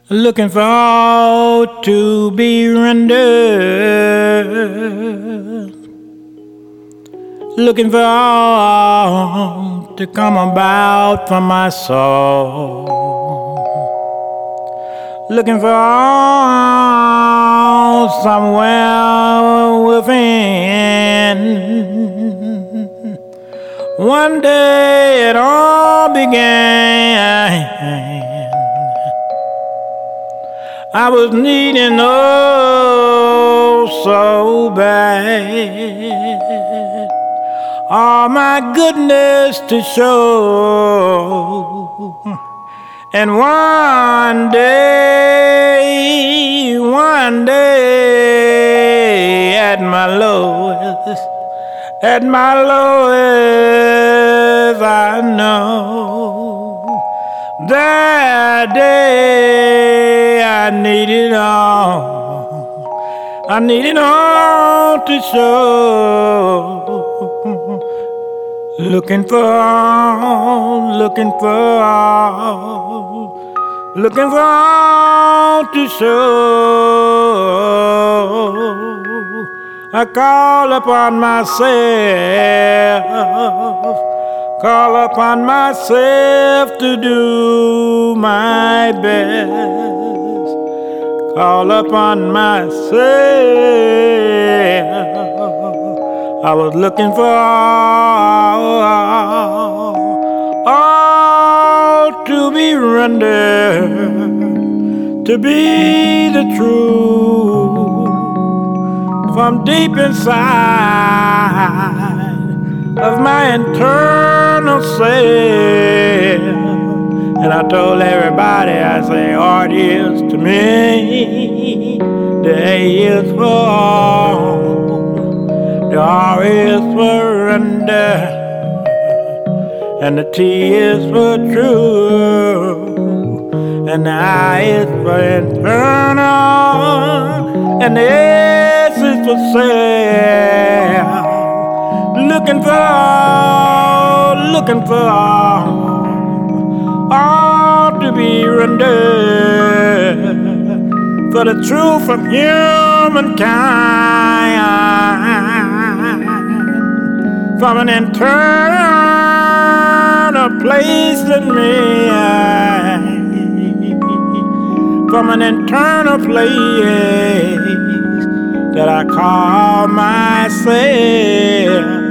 looking for all to be rendered, looking for all to come about for my soul, looking for all somewhere within. One day it all began. I was needing oh so bad all my goodness to show. And one day at my lowest, I know that day I needed all to show. Looking for all to show. I call upon myself to do my best. Call upon myself. I was looking for all to be rendered, to be the truth from deep inside of my internal self. And I told everybody, I say, art is to me, the A is for all, the R is for render, and the T is for true, and the I is for internal, and the S is for self. Looking for all to be rendered, for the truth of humankind, from an internal place in me, from an internal place that I call myself.